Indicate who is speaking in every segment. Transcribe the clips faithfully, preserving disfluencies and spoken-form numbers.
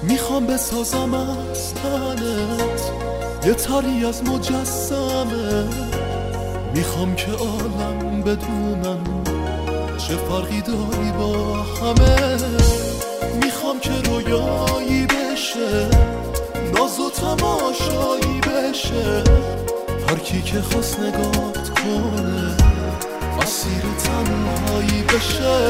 Speaker 1: میخوام بسازم از تنت یه تری از مجسمه، میخوام که عالم بدونن چه فرقی داری با همه. میخوام که رویایی بشه، ناز و تماشایی بشه، هر کی که خواست نگات کنه اسیر تنهایی بشه.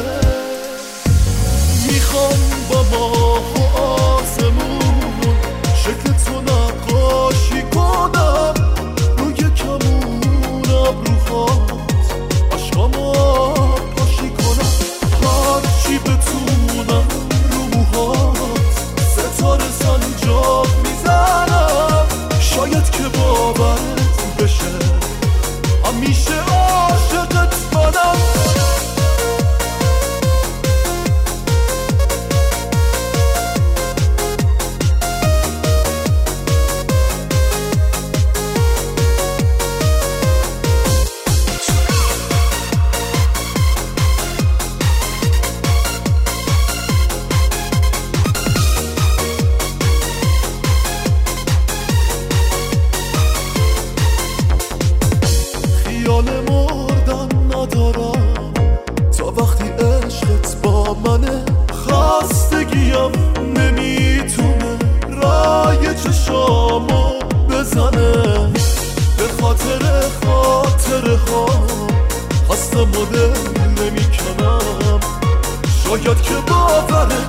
Speaker 1: میخوام با ماه و آسمون شکل تو نقاشی کنم، روی کمون ابروهات عشقامو پاشی کنم، هرچی بتونم رو موهات ستاره سنجاق میزنم، شاید که باورت بشه همیشه عاشقت منم. خیال مردن ندارم تا وقتی عشقت با منه، خستگیم نمیتونه رای چشامو بزنه، به خاطر خاطره ها هستم و دل نمیکنم، شاید که باورت